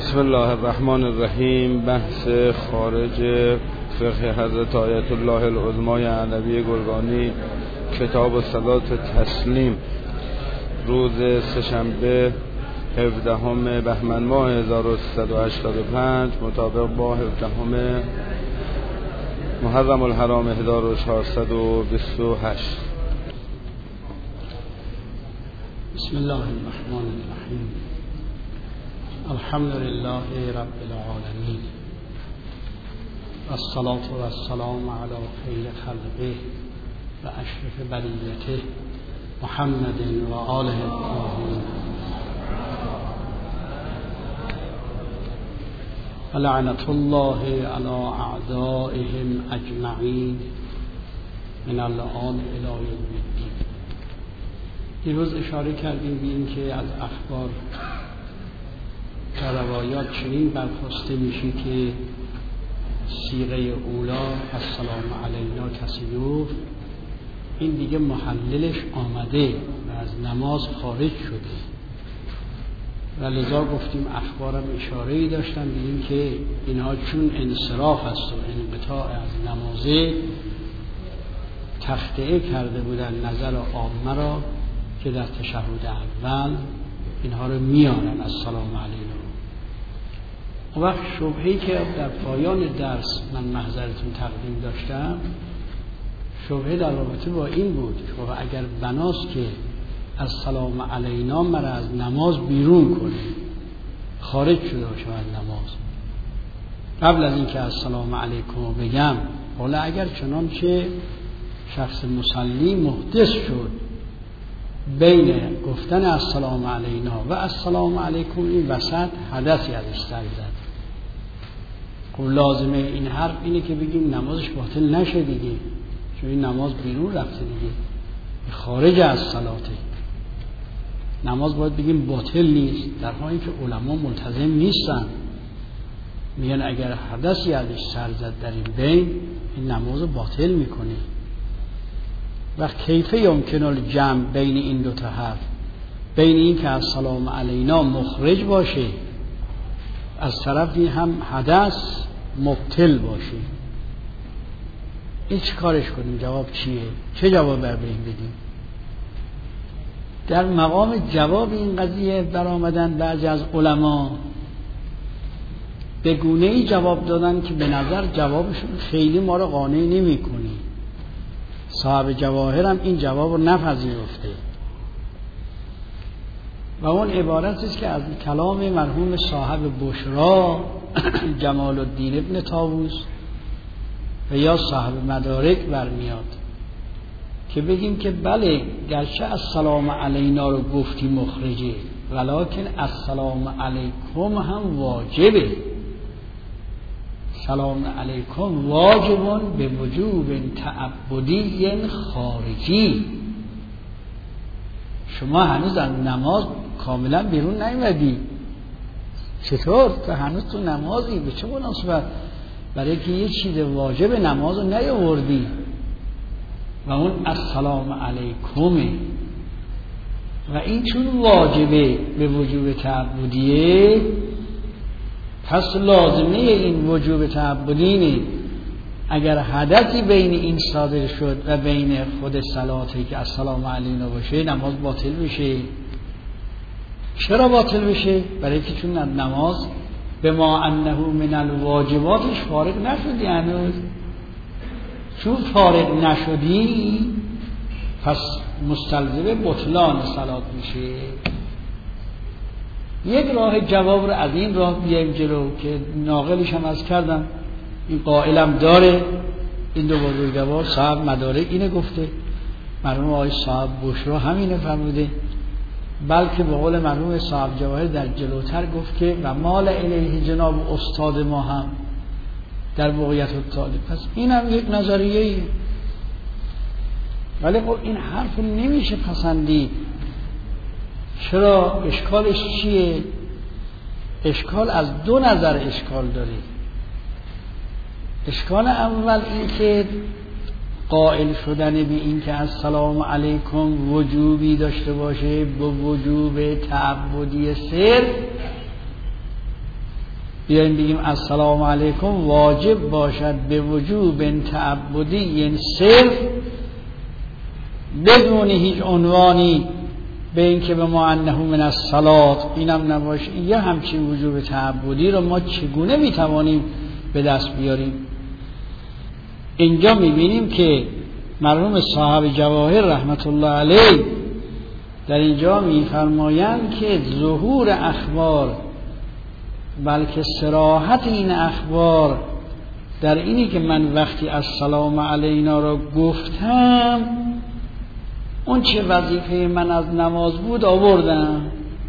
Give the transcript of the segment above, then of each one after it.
بسم الله الرحمن الرحیم. بحث خارج فقه حضرت آیت الله العظمای علوی گرگانی، کتاب الصلات تسلیم، روز سه‌شنبه 17 بهمن ماه 1385 مطابق با 17 محرم الحرام 1428. بسم الله الرحمن الرحیم. الحمد لله رب العالمین، والصلاة والسلام علی خیر خلقه و اشرف بریته محمد و آله الطاهرین، لعنة الله علی اعدائهم اجمعین من الآن الی یوم الدین. دیروز اشاره کردیم به این که از اخبار در روایات چنین برخواسته میشه که صیغه اولا السلام علینا کسی گفت این دیگه محللش آمده و از نماز خارج شده، و لذا گفتیم اخبارم اشاره‌ای داشتن به این که اینها چون انصراف است و انقطاع از نمازه تخطئه کرده بودن نظر عامه را که در تشهد اول اینها رو میارن السلام علینا. اون وقت شبهه‌ای که در پایان درس من محضرتون تقدیم داشتم، شبهه در رابطه با این بود که اگر بناست که السلام علینا مرا از نماز بیرون کنه، خارج شده باشه از نماز، قبل از اینکه السلام علیکم بگم، حالا اگر چنانچه شخص مصلی محدث شد بین گفتن السلام علینا و السلام علیکم این وسط حدثی ازش سر زد، خب لازمه این حرف اینه که بگیم نمازش باطل نشه دیگه، چون این نماز بیرون رفته دیگه، خارج از صلاته. نماز باید بگیم باطل نیست، در حالی که علما ملتزم نیستن، میگن اگر حدثی ازش سر زد در این بین این نماز باطل میکنه. و کیف یمکن الجمع بین این دو تا حرف، بین این که السلام علینا مخرج باشه، از طرفی هم حدث مبطل باشه، این چه کارش کنیم؟ جواب چیه؟ چه جواب بر این بدیم؟ در مقام جواب این قضیه برآمدن بعضی از علما به گونه‌ای جواب دادن که به نظر جوابشون خیلی ما رو قانع نمی‌کنه. صاحب جواهر هم این جواب رو نپذیرفته و اون عبارت است که از کلام مرحوم صاحب بشرا جمال الدین ابن طاووس و یا صاحب مدارک برمیاد که بگیم که بله گرچه السلام علینا رو گفتی مخرجه، ولکن السلام علیکم هم واجبه. سلام علیکم واجبون به وجوب تعبدی خارجی. شما هنوز از نماز کاملا بیرون نیومدی، چطور؟ تو هنوز تو نمازی، به چه مناسبت؟ برای که یه چیز واجب نماز رو نیاوردی و اون السلام علیکمه، و این چون واجبه به وجوب تعبدیه، پس لازمه این وجوب تعبدینه اگر حدثی بین این صادر شد و بین خود صلاتی که السلام علینا باشه نماز باطل بشه. چرا باطل بشه؟ برای که چون نماز به ما انه من الواجباتش فارغ نشدی هنوز، چون فارغ نشدی پس مستلزم بطلان صلات میشه. یک راه جواب رو از این راه بیایم جلو که ناقلش هم از کردم، این قائلم داره، این دو بزرگوار صاحب مدارک اینه گفته، مرحوم آقای صاحب بشرا همینه فرموده، بلکه به قول مرحوم صاحب جواهر در جلوتر گفت که و مال الیه جناب استاد ما هم در بقیت الطالب. پس این هم یک نظریه‌ای، ولی خب این حرف نمیشه پسندید. چرا؟ اشکالش چیه؟ اشکال از دو نظر اشکال داره. اشکال اول این که قائل شدن به این که السلام علیکم وجوبی داشته باشه با وجوب تعبدی سر بیاییم بگیم السلام علیکم واجب باشد به وجوب تعبدی، یعنی صرف بدون هیچ عنوانی به این که به ما انه من الصلاة اینم نباشه، یه همچین وجوب تعبدی رو ما چگونه میتوانیم به دست بیاریم؟ اینجا میبینیم که مرحوم صاحب جواهر رحمت الله علیه در اینجا میفرمایند که ظهور اخبار بلکه صراحت این اخبار در اینی که من وقتی السلام علینا رو گفتم اون چه وظیفه من از نماز بود آوردم،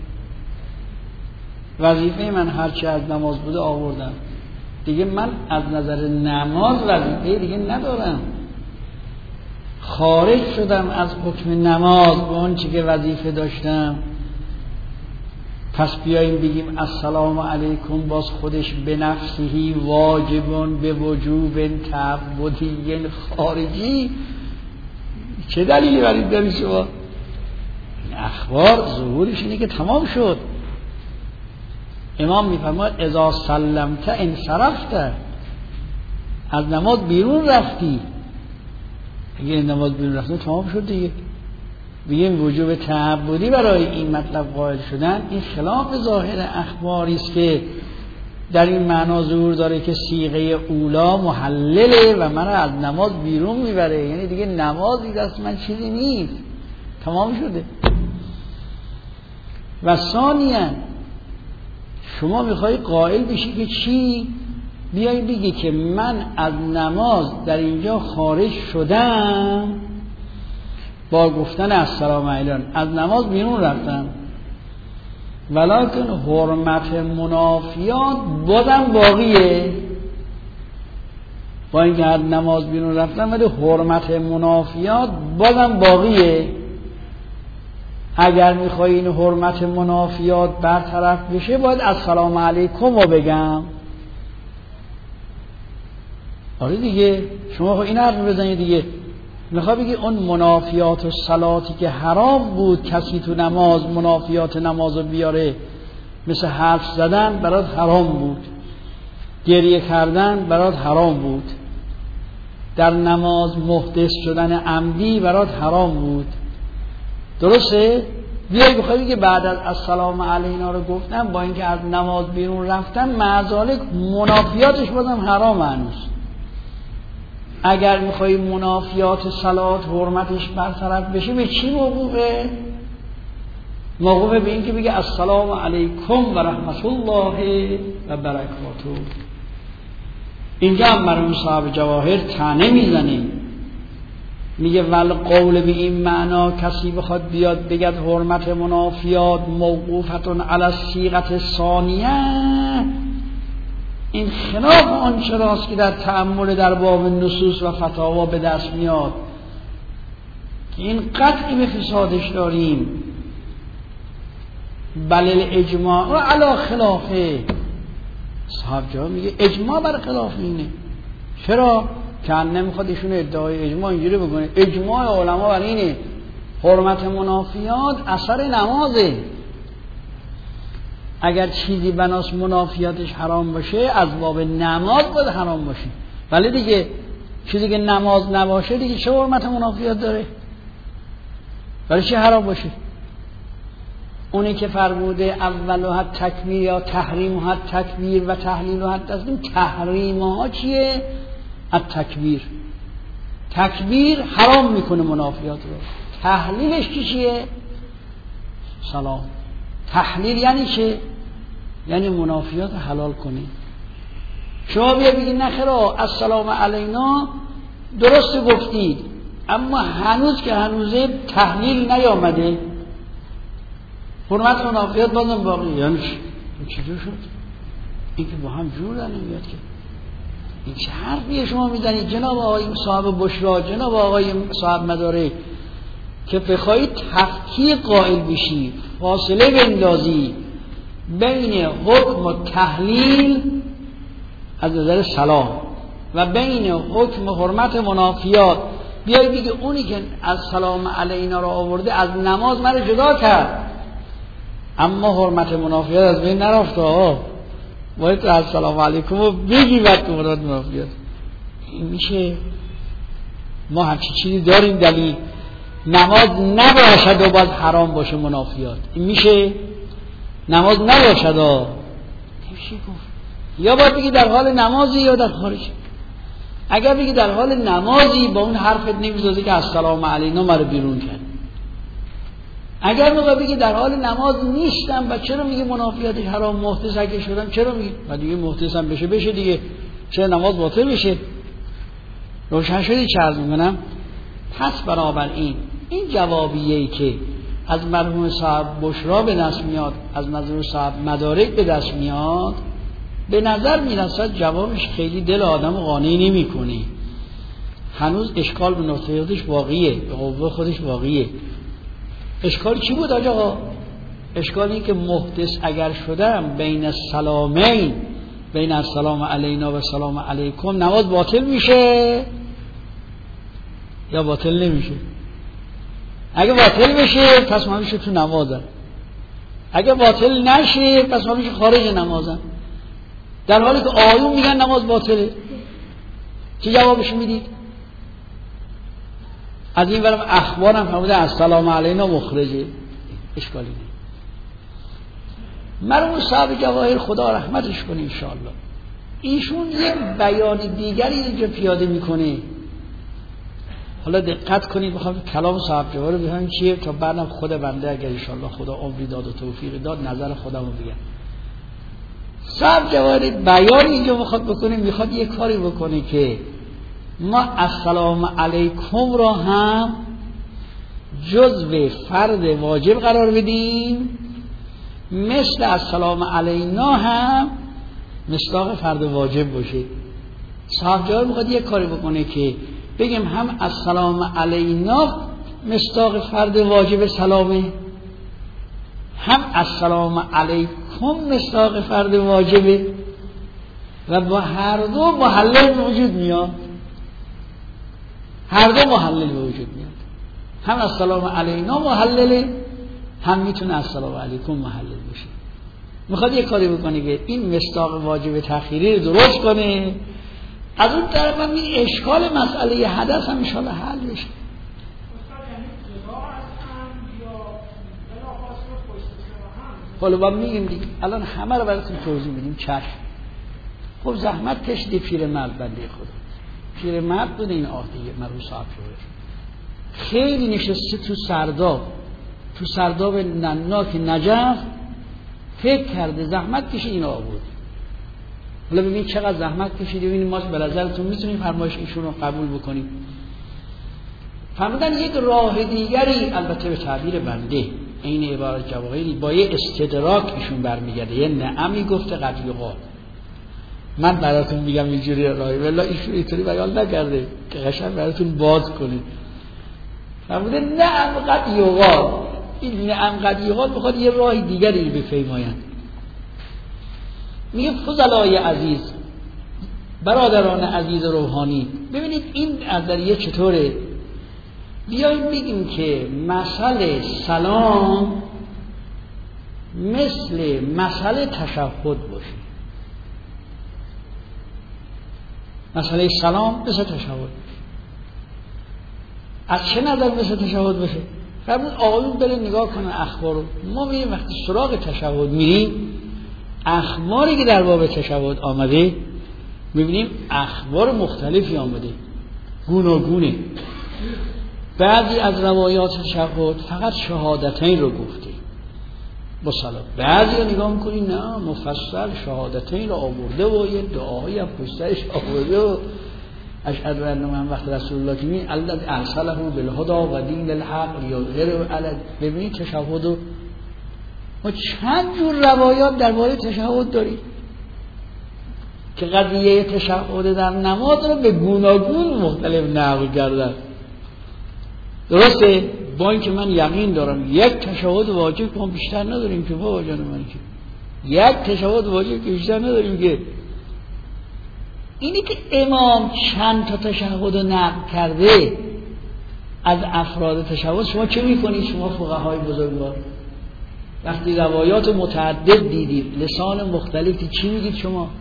وظیفه من هرچی از نماز بود آوردم دیگه، من از نظر نماز وظیفه دیگه ندارم، خارج شدم از حکم نماز به اون چی که وظیفه داشتم. پس بیاییم بگیم السلام علیکم باز خودش به نفسهی واجبون به وجوب تعبدی خارجی، چه دلیلی برای داری شما؟ اخبار ظهورش اینه که تمام شد. امام میفرماید اذا سلمت انصرفت، از نماز بیرون رفتی، اگه نماز بیرون رفتی تمام شد دیگه. بگیم وجوب تعبدی برای این مطلب قائل شدن، این خلاف ظاهر اخباری است که در این معنا ظهور داره که صیغه اولا محلله و من از نماز بیرون میبره، یعنی دیگه نمازی دست من چیزی نیست، تمام شده. و ثانیاً شما میخوای قائل بشی که چی؟ بیایی بگی که من از نماز در اینجا خارج شدم با گفتن السلام علیکم، از نماز بیرون رفتم، ولکن حرمت منافیات بازم باقیه. با اینکه از نماز بیرون رفتم ولی حرمت منافیات بازم باقیه. اگر میخوای این حرمت منافیات برطرف بشه باید السلام علیکم رو بگم. آره دیگه، شما خب این حرف بزنید دیگه. میخوای بگی اون منافیات و صلاتی که حرام بود کسی تو نماز منافیات نماز رو بیاره، مثل حرف زدن برات حرام بود، گریه کردن برات حرام بود، در نماز محدث شدن عمدی برات حرام بود، درسته؟ بیایی بخوایی که بعد از السلام علینا رو گفتم با اینکه از نماز بیرون رفتن معذالک منافیاتش بازم حرام هنوز. اگر میخوایی منافیات صلات حرمتش برطرف بشه به چی موقوفه؟ موقوفه به این که بگه السلام علیکم و رحمت الله و برکاته. اینجا هم مرحوم صاحب جواهر طعنه میزنه، میگه ول قول به این معنا کسی بخواد بیاد بگد حرمت منافیات موقوفتون علی الصیغه ثانیه، این خلاف آن چراست که در تأمل در باب نصوص و فتاوا به دست میاد که این قطعی به فسادش داریم. بل الاجماع و علی خلافه. صاحب جواب میگه اجماع بر خلاف اینه. چرا؟ که نمیخواد ایشون ادعای اجماع اینجوری بکنه. اجماع علما بر اینه حرمت منافیات اثر نمازه. اگر چیزی بناس منافیاتش حرام باشه از باب نماز باید حرام باشه، ولی دیگه چیزی که نماز نباشه دیگه چه حرمت منافیات داره؟ ولی چه حرام باشه؟ اونی که فرموده اولها تکبیر یا تحریمها تکبیر و تحلیلها تسلیم، تحریمها چیه؟ التکبیر. تکبیر حرام میکنه منافیات رو، تحلیلش چیه؟ سلام. تحلیل یعنی چه؟ یعنی منافیات حلال کنی. شما بیا بگید نخرا السلام علینا درست گفتید اما هنوز که هنوزه تحلیل نیامده، حرمت منافیات بازم باقی. یعنی چطور شد؟ این که با هم جور در نمیاد که. این چه حرفیه شما میزنید جناب آقای صاحب بشرا، جناب آقای صاحب مدارک، که بخواهید تفکیک قائل بشی، فاصله بندازی بین حکم و تحلیل از نظر سلام و بین حکم و حرمت منافیات، بیایی بگی اونی که از سلام علینا رو آورده از نماز من جدا کرد اما حرمت منافیات از بین نرفته. باید تو السلام علیکم رو بگی بعد تو مراد منافیات. این میشه؟ ما همچی چیزی داریم دلیل نماز نباشد و باز حرام باشه منافیات؟ این میشه؟ نماز نباشد و نمیشه گفت. یا باید بگی در حال نمازی یا در خارج. اگر بگی در حال نمازی با اون حرفت نمیزازه که السلام علینا مرا بیرون کرد. اگر موقع بگی در حال نماز نیستم و چرا میگه منافیاتش حرام محدث اگه شدم چرا میگی؟ و دیگه محدثم بشه دیگه چرا نماز باطل بشه؟ روشن شدی چه عرض میکنم؟ پس بنابراین این جوابیه‌ای که از مرحوم صاحب بشرا به دست میاد، از مرحوم صاحب مدارک به دست میاد، به نظر میرسد جوابش خیلی دل آدم قانع نمیکنه. هنوز اشکال به نقطه خودش واقعیه، به قوه خودش واقعیه. اشکال چی بود آقا؟ اشکال این که محدث اگر شدم بین السلامین، بین السلام علینا و سلام علیکم، نماز باطل میشه یا باطل نمیشه؟ اگه باطل بشه پس ما میشه تو نمازم، اگه باطل نشه پس ما میشه خارج نمازم، در حالی که آیون میگن نماز باطله. چه جوابش میدید؟ از این برم اخبارم فرموده السلام علینا مخرجه، اشکالی نیست. مرحوم صاحب جواهر خدا رحمتش کنه انشاءالله، ایشون یک بیان دیگری اینجا پیاده میکنه. حالا دقت کنید، بخوام کلام صاحب جواهر رو بفهمیم چیه تا بعدم خود بنده اگر انشاءالله خدا عمری داد و توفیق داد نظر خودم رو بگم. صاحب جواهر بیان اینجا میخواد بکنه، میخواد یک کاری بکنه که ما السلام علیکم را هم جزو فرض واجب قرار بدیم، مثل السلام علینا هم مصداق فرض واجب باشه. صاحب جواهر میخواد یک کاری بکنه که بگیم هم السلام علینا مصداق فرض واجب سلامه، هم السلام علیکم مصداق فرض واجبه و با هر دو محلل به وجود میاد. هر دو محلل به وجود میاد، هم السلام علینا محلله، هم میتونه السلام علیکم محلل بشه. میخواد یک کاری بکنه که این مصداق واجب تأخیری رو درست کنه. از اون طرف هم این اشکال مسئله حدث هم انشاءالله حل بشه. حالا با میگیم دیگه الان همه رو براتون توضیح میدیم. چشم. خب زحمت کشیده پیرمرد بنده خدا، پیرمرد بوده این عهدیه مرحوم صاحب جواهر، خیلی نشسته تو سرداب نناک نجف، فکر کرده زحمت کشید این آورد. حالا ببین چقدر زحمت کشیده. ببینید ما به نظرتون میتونیم فرمایش ایشون رو قبول بکنیم؟ فرمودن یک راه دیگری، البته به تعبیر بنده این عبارت جواهری با یه استدراک ایشون برمیگرده، یه نعمی گفته قد یقال. من براتون میگم اینجوری راهی، والله ایشون اینطوری بیان نکرده که قشنگ براتون باز کنید. فرموده نعم قد یقال، این نعم قد یقال بخواد یه راه دیگری بفرماید. میگه فضلای عزیز، برادران عزیز روحانی، ببینید این نظریه چطوره. بیاییم بگیم که مسئله سلام مثل مسئله تشهد باشه. مسئله سلام مثل تشهد. از چه نظر مثل تشهد باشه؟ فرمود آقایون بره نگاه کنن اخبار رو. ما میگیم وقتی سراغ تشهد میریم، اخباری که در باب تشهد آمده میبینیم اخبار مختلفی آمده، گوناگونه. بعضی از روایات تشهد فقط شهادتین رو گفته با سلام، بعضی رو نگاه میکنی نه مفصل شهادتین رو آورده و یه دعایی هم پشتش آورده و اشهد ان محمد رسول الله که می الذی ارسله بالهدی و دین الحق یظهره علی. ببینید تشهد رو ما چند جور روایات درباره تشهد داریم که قضیه تشهد در نماز رو به گوناگون مختلف نقل کردن. درسته؟ با اینکه من یقین دارم یک تشهد واجب که بیشتر نداریم که بابا جان من، که یک تشهد واجب که بیشتر نداریم که اینی که امام چند تا تشهد رو نقل کرده از افراد تشهد، شما چه میکنید شما فقهای بزرگوار؟ وقتی روایات متعدد دیدید، لسان مختلفی، چی میگید شما؟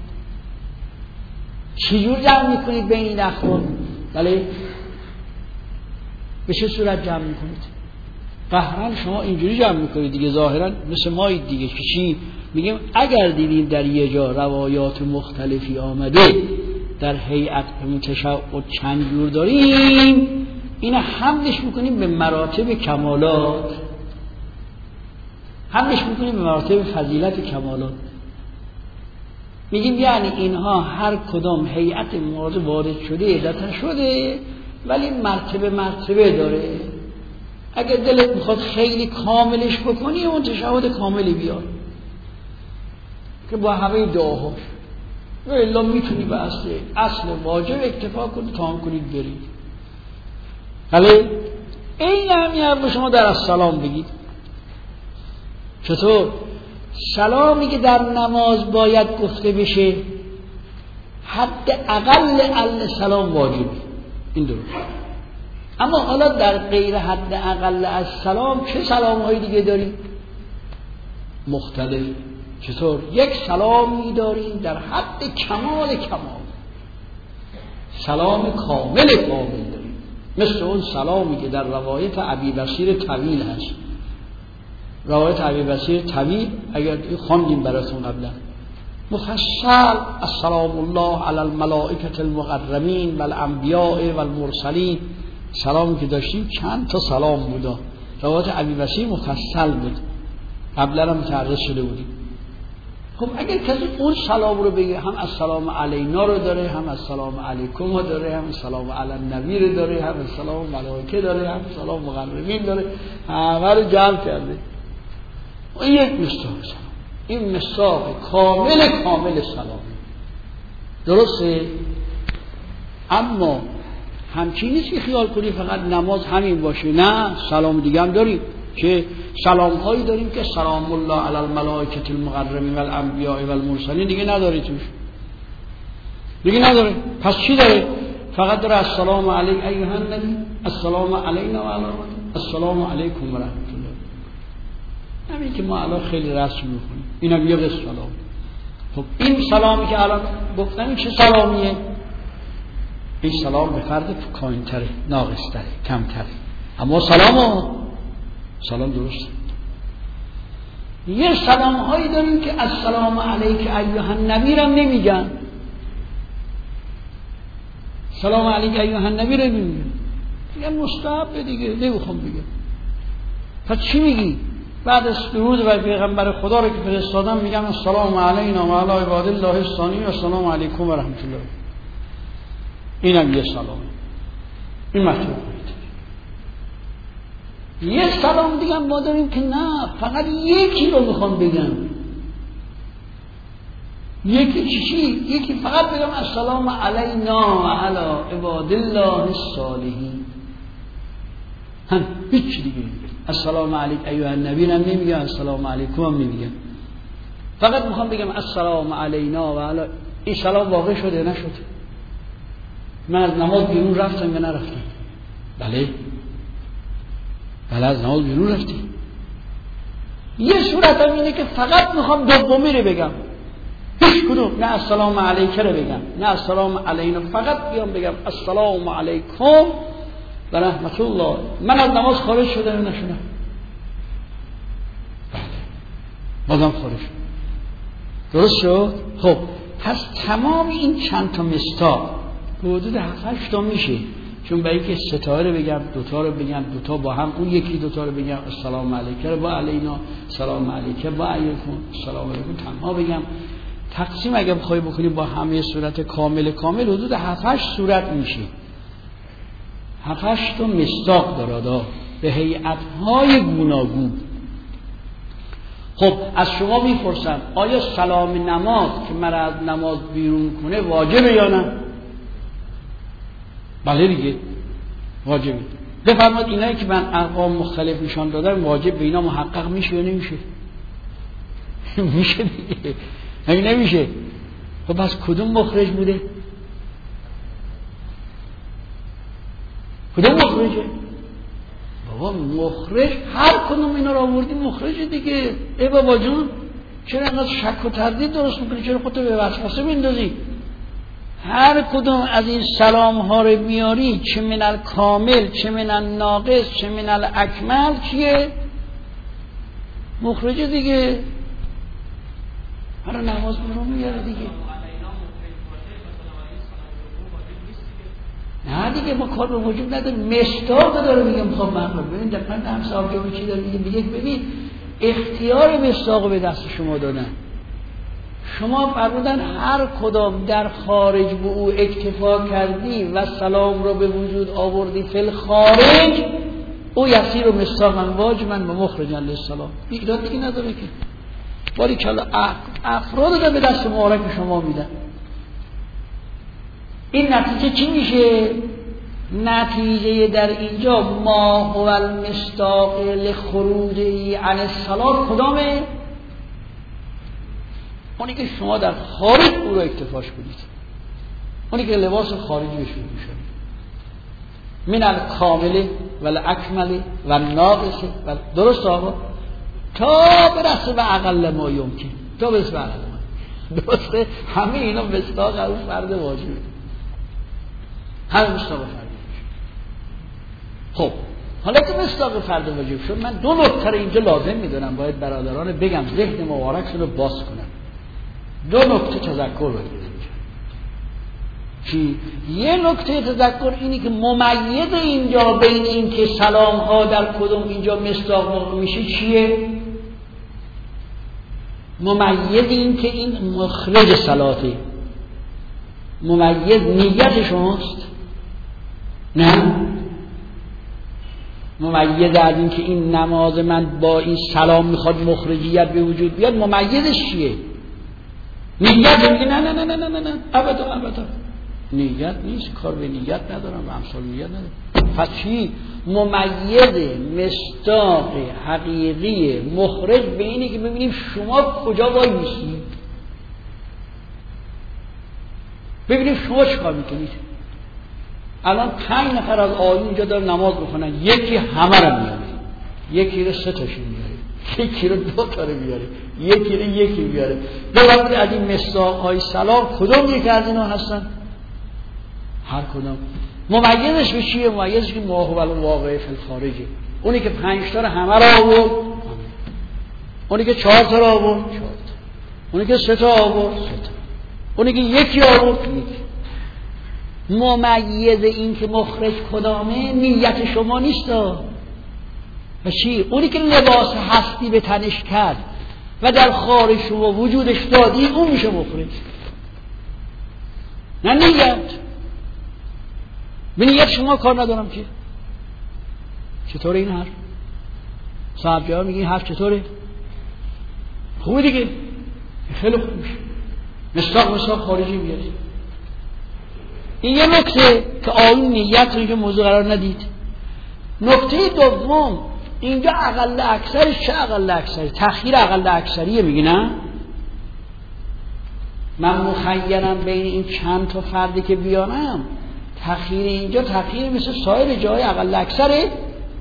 چجور جمع میکنید بین این اخبار؟ بله؟ به چه صورت جمع میکنید؟ قهرن شما اینجوری جمع میکنید دیگه، ظاهرا مثل مایید دیگه. چی میگیم؟ اگر دیدیم در یه جا روایات مختلفی آمده در هیئت متشابه چند جور داریم، این حملش میکنیم به مراتب کمالات، حملش میکنیم به مراتب فضیلت کمالات. میگیم یعنی اینها هر کدام هیئت مورد وارد شده عدتا شده، ولی مرتبه داره. اگر دلت میخواد خیلی کاملش بکنی، اون تشهد کاملی بیار که با همه دعاهاش، و الا میتونی به اصل واجب اکتفا کنی، تمام کنید برید. بله؟ این هم به شما در السلام بگید. چطور؟ سلامی که در نماز باید گفته بشه حد اقل سلام واجبه، این درست. اما حالا در غیر حد اقل از سلام چه سلام های دیگه داریم؟ مختلف. چطور؟ یک سلامی داریم در حد کمال، سلام کامل داریم، مثل اون سلامی که در روایت ابی بصیر طویل هست. روایت ابی بصیر طویل اگر خواندیم براتون قبلا، مفصل السلام الله علی الملائکه المقربین و الانبیاء و المرسلین، سلامی که داشتیم چند تا سلام بودا. روایت ابی بصیر مفصل بود، قبلا هم متعرض شده بودیم. خب اگر کسی اون سلام رو بگه، هم السلام علینا رو داره، هم السلام علیکم رو داره، هم السلام علی النبی رو داره، هم السلام ملائکه داره، هم السلام مقربین داره، همه رو جمع کرده. این یک مصداق سلام، این مصداق کامل سلام، درسته؟ اما همچین نیست که خیال کنی فقط نماز همین باشه، نه، سلام دیگه هم داریم که سلام هایی داریم که سلام الله علی الملائکه المقربین و الانبیاء و المرسلین دیگه نداره توش، دیگه نداره. پس چی داره؟ فقط داره السلام علیک ایها النبی، السلام علینا و علی السلام علیکم و رحمت الله. همین که ما الان خیلی رسم میکنیم، اینم یه قسم سلام. خب این سلامی که الان گفتم این چه سلامیه؟ این سلام به فرد کاین‌تره، ناقص‌تره، کمتره، اما سلام درست. یه سلام هایی داریم که السلام علیک ایها النبی رو نمیگن، سلام علیک ایها النبی رو نمیگن، میگن مستحب دیگه، نمیخوام بگم. پس چی میگی؟ بعد از درود بر پیغمبر خدا رو که فرستادم میگم السلام علینا و علی عباد الله الصالحین و السلام علیکم و رحمت الله. اینم یه سلامه، این مطلوب کنید. یه سلام دیگه ما داریم که نه، فقط یکی رو میخوام بگم. یکی فقط بگم السلام علینا و علی عباد الله الصالحین، هم هیچ دیگه نمیگم. السلام علیک ایها النبی هم نمیگم، السلام علیکم هم نمیگم، فقط میخوام بگم السلام علینا و علی. این سلام واقع شده نشد؟ من از نماز بیرون رفتم یا نرفتم؟ بله از نماز بیرون رفتی. یه صورت هم اینه که فقط میخوام دومی رو بگم، هیچ کدوم، نه السلام علیکه رو بگم نه السلام علینا، فقط بیام بگم السلام علیکم و رحمت الله. من از نماز خارج شدم یا نشدم؟ بله بازم خارج شد. درست شد؟ خب پس تمام این چند تا مصداق حدود 7-8 تا میشه، چون برای که ستاره بگم، دوتا رو بگم، دوتا با هم، اون یکی دوتا رو بگم السلام علیکم با علینا، سلام علیکم با علیکم، السلام علیکم تنها بگم. تقسیم اگه بخوای بکنی با همه صورت کامل حدود 7-8 صورت میشه. 7-8 تا مصداق داره به هیئت‌های گوناگون. خب از شما میپرسم آیا سلام نماز که مرا از نماز بیرون کنه واجبه یا نه؟ بله دیگه واجبه. بفرمایید اینایی که من ارقام مختلف نشان دادم واجب به اینا محقق میشه یا نمیشه؟ میشه دیگه، همین نمیشه. خب پس کدوم مخرج بوده؟ کدوم مخرجه؟ بابا مخرج هر کدوم اینا رو آوردی مخرج دیگه. ای بابا جون چرا انقدر شک و تردید درست میکنی؟ چرا خودتو به وسوسه میندازی؟ هر کدوم از این سلام ها رو میاری، چه من الکامل چه من الناقص چه من الاکمل، چیه؟ مخرج دیگه. هر نماز برو میاره دیگه. نه دیگه ما کار به وجود نداریم، مصداق داره میگم. میخوام من ببین دقیقاً هم صاحب جامعه چی داره میگه ببین اختیار مصداق به دست شما دادن. شما فرمودن هر کدام در خارج به او اکتفا کردی و سلام را به وجود آوردی فی الخارج او یسیر و مصداقا واجبا و مخرجا للسلام. ایراد دیگه نداره که. باری کلا افراد رو به دست مبارک شما میدن. این نتیجه چی میشه؟ نتیجه در اینجا ما هو المصداق لخروجه عن الصلاة کدامه؟ اونی که شما در خارج او رو اکتفاش کنید، اونی که لباس خارجی بشون میشه من الکامل و الاکمل و الناقص و درست آقا تا برسه به اقل ما یمکن، تا برسه به اقل ما درسته. همه اینا مصداق از فرد واجبه، همه مصداق فرد واجب. خب حالا که مصداق فرد واجب شد، من دو نکته اینجا لازم میدونم باید برادران بگم ذهن مبارکشون رو باز کنم. دو نکته تذکر باید چی؟ یه نکته تذکر اینی که ممیز اینجا بین این که سلام ها در کدوم اینجا مصداق میشه چیه؟ ممیز این که این مخرج صلاته، ممیز نیت شماست؟ نه، ممیز از این که این نماز من با این سلام میخواد مخرجیت به وجود بیاد، ممیزش چیه؟ نیت میگه نه نه نه نه نه نه ابدا ابدا نیت نیست، کار به نیت ندارم و امثال نیت ندارم. پس چی؟ ممیز مصداق حقیقی مخرج به اینه که ببینیم شما کجا وای میسید، ببینیم شما چه کار میکنید. الان 5 نفر از آیون اینجا دارن نماز بخونن، یکی همه رو میاره، یکی رو 3 تاشون میاره، یکی رو 2 تا رو میاره، یکی رو یکی میاره. ببینید از این مصداق‌های سلام کدوم یک از اینا هستن؟ هر کدوم. ممیزش به چیه؟ ممیزش که ما هو الواقع فی الخارجه. اونی که 5 تا رو همه رو آورد، اونی که 4 تا رو آورد 4 تا، اونی که 3 تا آورد 3 تا، اونی که یکی آورد یکی. ممیز این که مخرج کدامه نیت شما نیست. و چی؟ اونی که لباس هستی به تنش کرد و در خارج شما وجودش دادی اون میشه مخرج، نه نیت. به نیت شما کار ندارم که. چطوره این حرف؟ صاحب جواب میگه این حرف چطوره؟ خوبه دیگه، خیلی خوب میشه. مصداق خارجی میاد. این یه نکته که آیون نیت رو اینجا موضوع قرار ندید. نکته دوم اینجا اقل اکثرش چه اقل اکثری؟ تأخیر اقل اکثریه میگی نه؟ من مخیرم بین این چند تا فردی که بیانم، تأخیر اینجا تأخیر مثل سایر جای اقل اکثره؟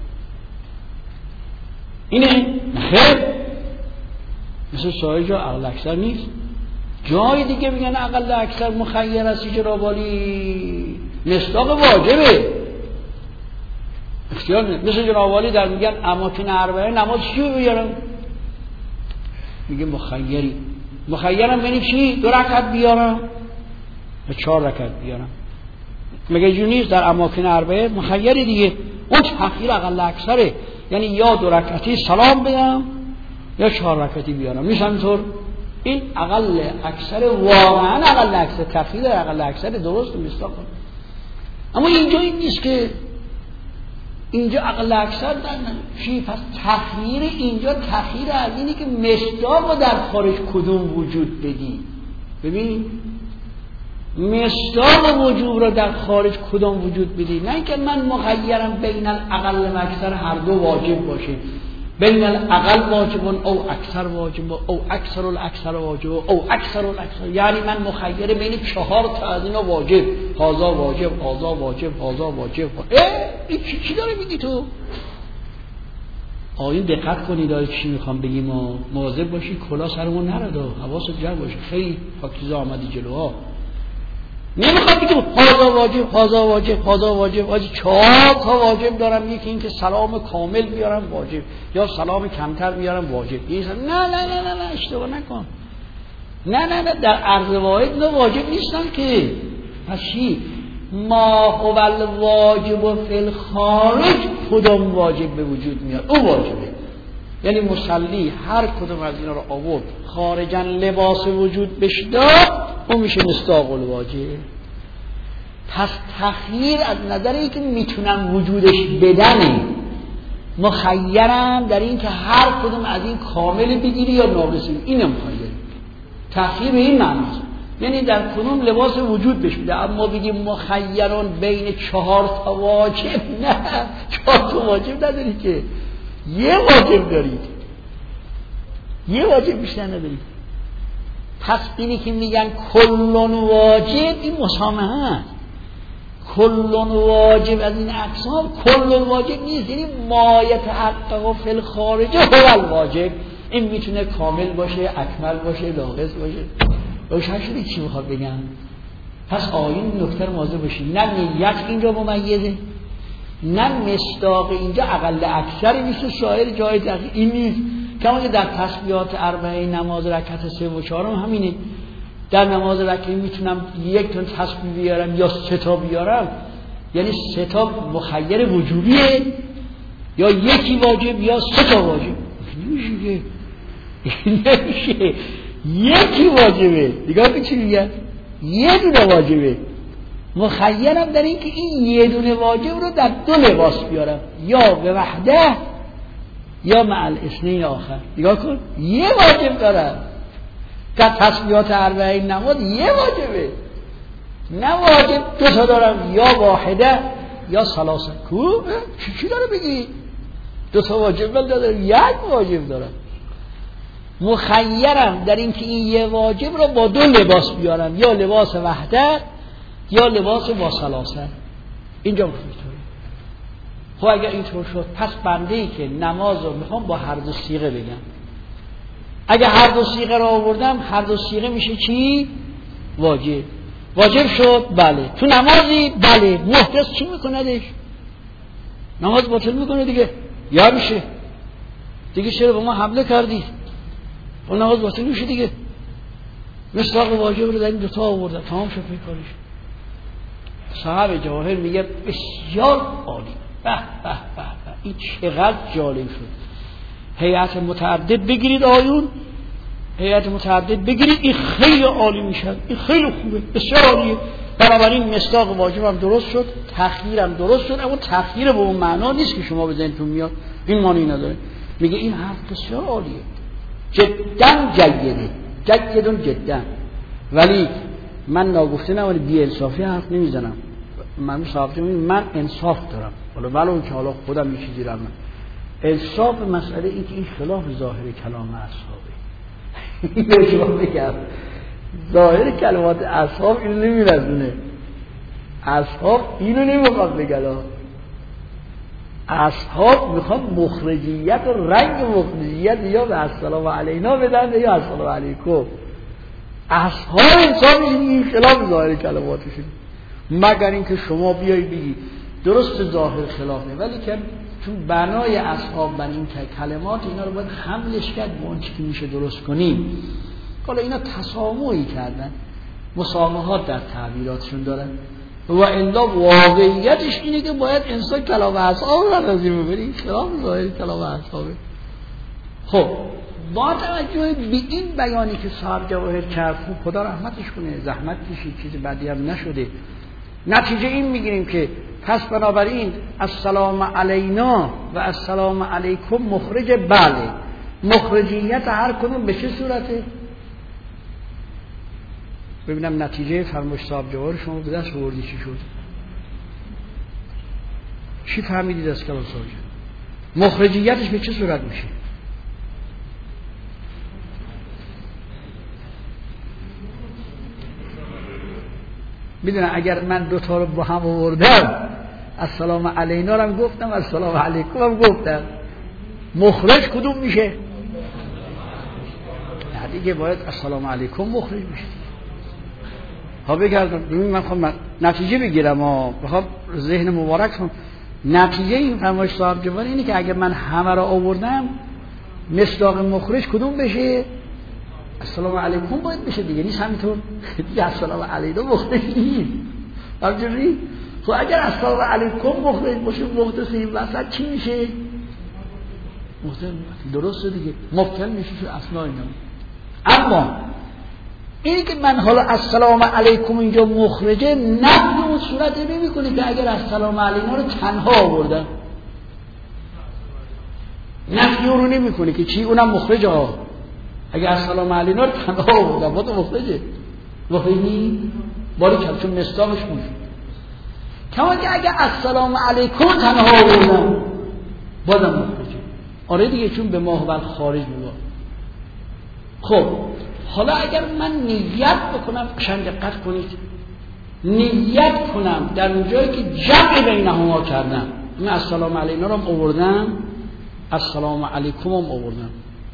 اینه؟ خیر مثل سایر جا اقل اکثر نیست. جای دیگه میگن اقل اکثر مخیر هستی چرا والی مصداق واجبه اختیار نیست. مثل جناب والی در میگن اماکن اربعه نماز چی رو بیارم؟ میگه مخیرم بینی چی؟ 2 رکعت بیارم و 4 رکعت بیارم. مگه جونیست در اماکن اربعه مخیری دیگه. اون تأخیر اقل اکثره، یعنی یا 2 رکعتی سلام بدم یا 4 رکعتی بیارم. نیست همینطور؟ این اقل اکثر، واقعا اقل اکثر، تأخیر اقل اکثر درست مصداق. اما اینجا این نیست که اینجا اقل اکثر چی؟ پس تأخیر اینجا تأخیر از اینی که مصداق در خارج کدوم وجود بدی. ببین مصداق وجود را در خارج کدوم وجود بدی، نه اینکه من مخیرم بین الاقل و اکثر هر دو واجب باشه، بین الاقل واجب او اکثر واجب او اکثر الاکثر واجب او اکثر الاکثر، یعنی من مخیر بین 4 تا از اینا واجب، هذا واجب هذا واجب هذا واجب. این چی داره میگی تو؟ آیین دقت کنید چی میخوام بگیم و مواظب باشید کلا سرمون نرده، حواست جمع باشه. خیلی پاکیزه آمدی جلوها، نمیخواد بگیم هذا واجب هذا واجب هذا واجب. آجی 4 تا واجب دارم، یکی این که سلام کامل بیارم واجب، یا سلام کمتر بیارم واجب. نه اشتباه نکن. نه در عرض واحد نه واجب نیستن که. پس چی؟ ما هو الواجب فی الخارج، کدوم واجب به وجود میاد اون واجبه. یعنی مصلی هر کدوم از اینا رو آورد خارجا لباس وجود بش داد، اون میشه مصداق الواجب. پس تخییر از نظر این که میتونم وجودش بدنه، مخیرم در این که هر کدوم از این کامل بگیری یا ناقص بگیری، اینم مخیر. تخییر به این معناست، یعنی در کدوم لباس وجود بش بده. اما بگیم مخیران بین 4 تا واجب، نه 4 تا واجب نداری که، یه واجب دارید، یه واجب بیشتر ندارید. پس اینی که میگن کلون واجب، این مسامحه هست. کلون واجب از این اقسام کلون واجب نیست، یعنی ما یتحقق فی الخارج هو الواجب. این میتونه کامل باشه، اکمل باشه، ناقص باشه. روشن شدی چی میخواد بگم؟ پس آیین نکته رو مواظب باشید، نه نیت اینجا ممیزه، نه مصداق اینجا اقل اکثر نیست، شاعر جای دقیق این نیست. کما که در تسبیحات اربعه نماز رکعت 3 و 4 همینه. در نماز رکعه میتونم 1 تا تسبیح بیارم یا 3 تا بیارم، یعنی 3 تا مخیر وجوبیه یا یکی واجب یا 3 تا واجب. نمیشه یکی واجبه. دیگه که چی میگن؟ یه دونه واجبه. مخیرم در این که این یه دونه واجب رو در 2 لباس بیارم، یا به وحده یا مع الاثنین آخر. نگاه کن، یه واجب دارم. در تسبیحات اربعه نماز یه واجبه، نه واجب 2 تا دارم، یا واحده یا ثلاثه. کو چی داره بگی؟ 2 تا واجب دارم، 1 واجب دارم. مخیرم در این که این یه واجب رو با 2 لباس بیارم، یا لباس وحده یا لباس با ثلاثه. اینجا اینطوره. خب اگر اینطور شد، پس بنده‌ای که نماز رو میخوام با هر 2 صیغه بگم، اگر هر 2 صیغه رو آوردم، هر 2 صیغه میشه چی؟ واجب. واجب شد، بله. تو نمازی، بله. محدث چی میکنه؟ نماز باطل میکنه دیگه، یا میشه دیگه. چرا به ما حمله کردی؟ اون نماز باطل میشه دیگه. مصداق واجب رو در این 2 تا آوردن، تمام شد کارش. صاحب جواهر میگه بسیار عالی. به به به به، این چقدر جالب شد. هیئت متعدد بگیرید آیون، هیئت متعدد بگیرید، این خیلی عالی میشه، این خیلی خوبه، بسیار عالیه. بنابراین مصداق واجب هم درست شد، تخییر هم درست شد. اما تخییر به اون معنا نیست که شما به ذهنتون میاد، این معنی نداره. میگه این حرف بسیار عالیه، جدا جیده، جدن جدا. ولی من ناگفته نمانی بی انصافی حرف نمیزنم. من صاحب من انصاف دارم، حالا ولو که حالا خودم یه چیزی رم. انصاف مسئله این که این خلاف ظاهر کلام اصحابه. اینو شما بگم، ظاهر کلمات اصحاب اینو نمیرزونه. اصحاب اینو نمیخواد بگن. اصحاب میخوان مخرجیت و رنگ مخرجیت یا به السلام علینا بدن یا السلام علیکم. اصحاب انسان این خلاف ظاهر کلماتشون، مگر اینکه شما بیایی بگی درست ظاهر خلافه، ولی که چون بنای اصحاب بر این کلمات اینا رو باید حملش کرد به اون چی که میشه درست کنیم. حالا اینا تسامحی کردن، مسامحات در تعبیراتشون دارن، و الا واقعیتش اینه که باید انسان کلام اصحاب رو راضی ببری، خلاف ظاهر کلام اصحابه. خب با توجه به این بیانی که صاحب جواهر کرد، خدا رحمتش کنه، زحمت کشید، چیز بدی هم نشده. نتیجه این میگیریم که پس بنابراین السلام علینا و السلام علیکم مخرج، بله. مخرجیت هر کدوم به چه صورته؟ ببینم نتیجه فرمایش صاحب جواهر شما به دست آوردی چی شد؟ چی فهمیدید از کلام صاحب جواهر؟ مخرجیتش به چه صورت میشه؟ میدونم اگر من 2 تا رو با هم آوردم، السلام علینا رو هم گفتم، السلام علیکم هم گفتم، مخرج کدوم میشه؟ دیگه باید السلام علیکم مخرج میشه. ها بگردم ببین من خواهم نتیجه بگیرم و بخوام ذهن مبارک کنم. نتیجه این فرمایش صاحب جوان اینه که اگر من همه را آوردم مصداق مخرج کدوم بشه؟ السلام علیکم باید بشه دیگه، نیست همینطور؟ دیگه السلام علیکم مخرج نیست. همجوری؟ خب اگر السلام علیکم مخرج باشه محدث این وسط چی میشه؟ محدث درسته دیگه، مبتل میشه تو اصلا اینا. اما اینی که من حالا السلام علیکم اینجا مخرجه نفی اون صورت نمی کنه که اگر السلام علینا رو تنها آوردم نفی رو نمی کنه که چی اونم مخرجه ها. اگر السلام علینا رو تنها آوردم با تو مخرجه مخرجی باری کم چون مستاقش موجود. کما که اگر السلام علیکم تنها آوردم بازم مخرجه. آره دیگه چون به ماهول خارج میگه. خب حالا اگر من نیت بکنم، قشنگ دقت کنید، نیت کنم در اونجایی که جمع بینهما کردم، من السلام علینا رو آوردم، السلام علیکم هم آوردم،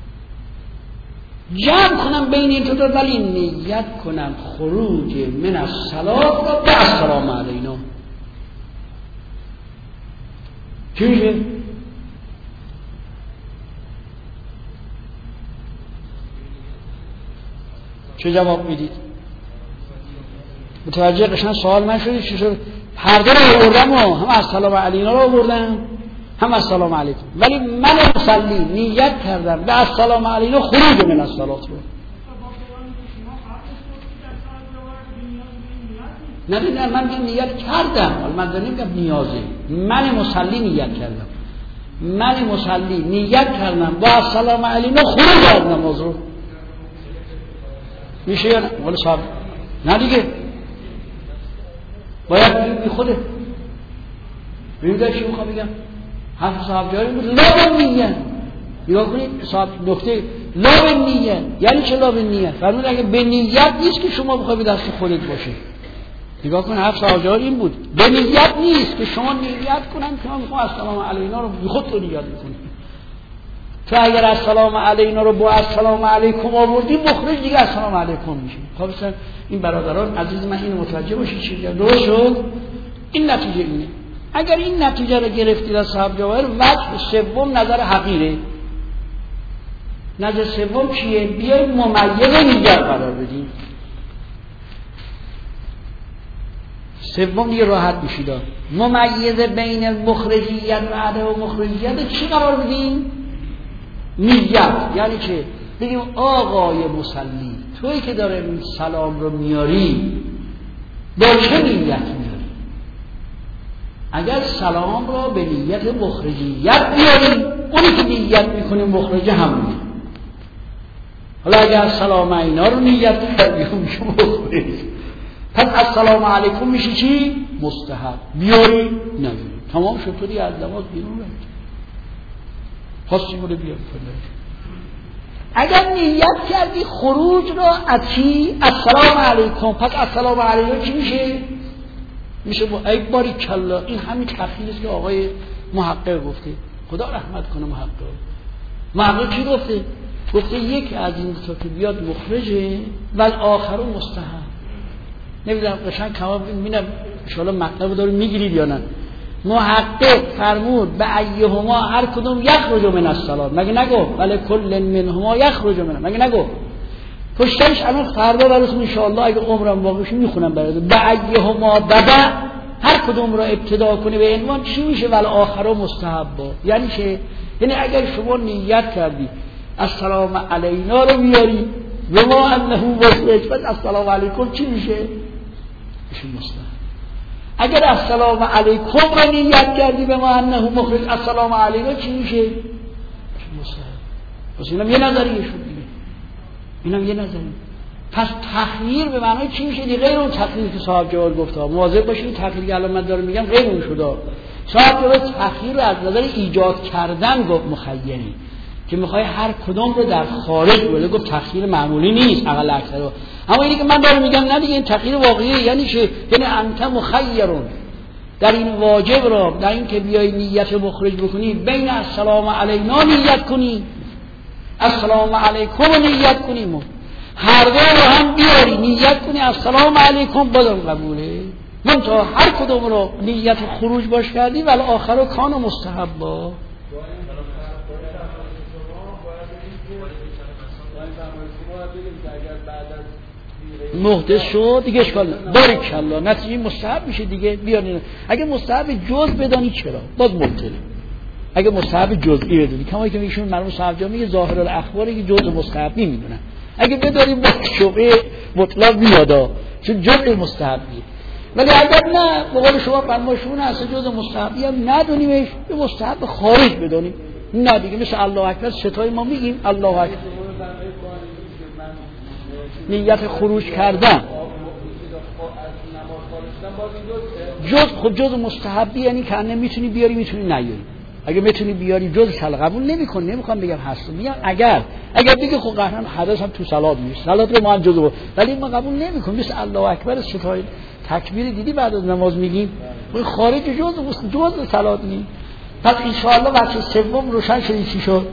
جمع کنم بین این دو تا، ولی نیت کنم خروج من الصلاه را به السلام علینا، چی میشه؟ چه جواب میدید؟ متوجه قشنگ سوال من شدید؟ چی شد؟ هر دو رو آوردم و هم السلام علینا رو آوردم هم السلام علیکم، ولی من مصلی نیت کردم به السلام علینا خروج من الصلاه رو. نه من نیت کردم، من نمیگم نیازه، من مصلی نیت کردم، من مصلی نیت کردم با السلام علینا خروج از نماز رو. میشه یا نه؟ ولی صاحب نه دیگه باید بی خوده. ببینید چی میخوام بگم؟ حرف صاحب جاری بود لا بالنیه. نگاه کنید صاحب نکته لا بالنیه یعنی چه لا بالنیه؟ فرمود اگه به نیت نیست که شما بخوای به دست خودت باشه. نگاه کنید حرف صاحب جاری این بود، به نیت نیست که شما نیت کنن که من میخوام السلام علینا رو بی خود تو نیت میکنید. تو اگر السلام علینا رو با السلام علیکم آوردی مخرج دیگه السلام علیکم میشه. خب مثلا این برادران عزیز من اینو متوجه باشید چی درست شد. این نتیجه اینه. اگر این نتیجه رو گرفتید از صاحب جواهر، وجه سوم نظر حقیره. نظر سوم چیه؟ بیاید ممیز نیت قرار بدیم. سوم دیگه راحت میشید. ممیز بین المخرجیت و عدم مخرجیت چی قرار بدیم؟ نیت. یعنی چه؟ بگیم آقای مصلی تویی که داره سلام رو میاری با چه نیت میاری؟ اگر سلام رو به نیت مخرجیت بیاری، اونی که نیت میکنه مخرجه همونه. حالا اگر سلام اینا رو نیت کردی میشه مخرج، پس السلام علیکم میشه چی؟ مستحب. بیاری؟ نمیاری. تمام شد، تو دیگه از نماز بیرون رفت. خواستی بوده بیاد کنه. اگر نیت کردی خروج را از چی؟ السلام علیکم، پس السلام علیکم چی میشه؟ میشه با ای باری کلا. این همین تفصیلی است که آقای محقق گفته، خدا رحمت کنه محقق چی گفته؟ گفته یک از این دو که بیاد مخرجه و آخر مستحب. نمیدونم قشنگ کما ببینم ان شاء الله مطلب داره میگیرید یا نه. محقق فرمود به ایهما هر کدوم یخرج من الصلاه، مگه نگو ولی کل منهما یخرج من، مگه نگو پشتش الان فردا براتون ان شاء الله اگه عمرم باقی بشه میخونم براتون. به ایهما بدا هر کدوم را ابتدا کنه به عنوان چی میشه؟ ولی آخر مستحب. یعنی چه؟ یعنی اگر شما نیت کردی السلام علینا رو میاری و ما انه مخرج، بعد السلام علیکم چی میشه؟ میشه مستحب. اگر السلام علیکم رو نیت کردی به ما انه مخرج، السلام علینا چی میشه؟ مستحب. پس اینم یه نظریه شد دیگه. اینم یه نظریه. پس تخییر به معنای چی میشه دیگه؟ غیر اون تخییر که صاحب جواد گفت. مواظب باشید تخییر که الان من دارم میگم غیر اون شده. صاحب جواد تخییر رو از نظر ایجاد کردن گفت مخیری، که میخوای هر کدوم رو در خارج بوده. گفت تخییر معمولی نیست اقل اکثر رو. اما اینی که من دارم میگم نه دیگه، این تخییر واقعیه. یعنی چه؟ یعنی انت مخیرون، در این واجب را، در این که بیای نیت مخرج بکنی، بین السلام علینا نیت کنی، السلام علیکم نیت کنیم، هر دو رو هم بیاری نیت کنی السلام علیکم، بازم قبوله. منتها هر کدوم رو نیت خروج باش کردی ولی آخر کان مستحبا. محدث شد دیگه اشکال نداره، بارکالله نتیجه مستحب میشه دیگه. بیارین اگه مستحب جز بدانی چرا باز مبطله. اگه مستحب جزئی بدونی، کما که ایشون مرحوم صاحب جان میگه ظاهر الاخباری که جزء مستحب نمیدونن، اگه بداریم با شبهه مطلق میادا چون جزء مستحبیه. ولی اگر نه به قول شما فرمایشون اصلا جزء مستحبی هم ندونیمش، به مستحب خارج بدونیم. نه دیگه مثل الله اکبر ستای ما میگیم الله اکبر، نیت خروج کردن جز مستحبی، یعنی که نمیتونی بیاری میتونی نیاری. اگه میتونی بیاری جز صلاح قبول نمیخوام بگم هست، میگم اگر بگه خب قهرن حدث هم تو صلات نیست، صلات رو ما هم جز بود، ولی ما قبول نمیکنیم. مثل الله اکبر ستای تکبیر دیدی بعد از نماز میگیم خارج جز صلات نیست. پس ان شاء الله بچه سوم روشن شد چی شد.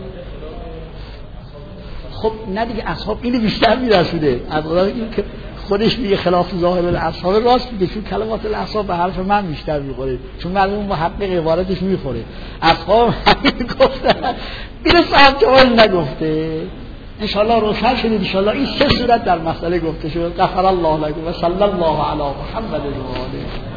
خب نه دیگه اصحاب اینو بیشتر میرسوده از این که خودش میگه خلاف ظاهر الاصحاب راست میگه، چون کلمات الاصحاب به حرف من بیشتر میخوره، چون معلوم محقق عبارتش میخوره. اصحاب همین گفتن این صاحب جوال نگفته. ان شاء الله روشن شد. ان شاء الله این سه صورت در مسئله گفته شد. غفر الله لكم و صلی الله علی محمد و آله.